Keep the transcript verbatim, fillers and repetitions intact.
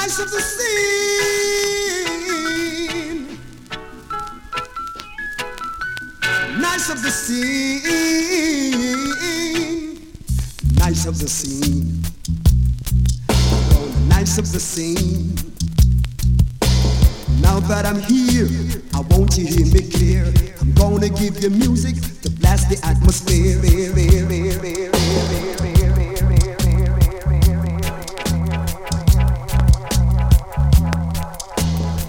nice of the scene, nice of the scene, nice of the scene, oh, nice of the scene. Now that I'm here, I want you to hear me clear. I'm gonna give you music to blast the atmosphere.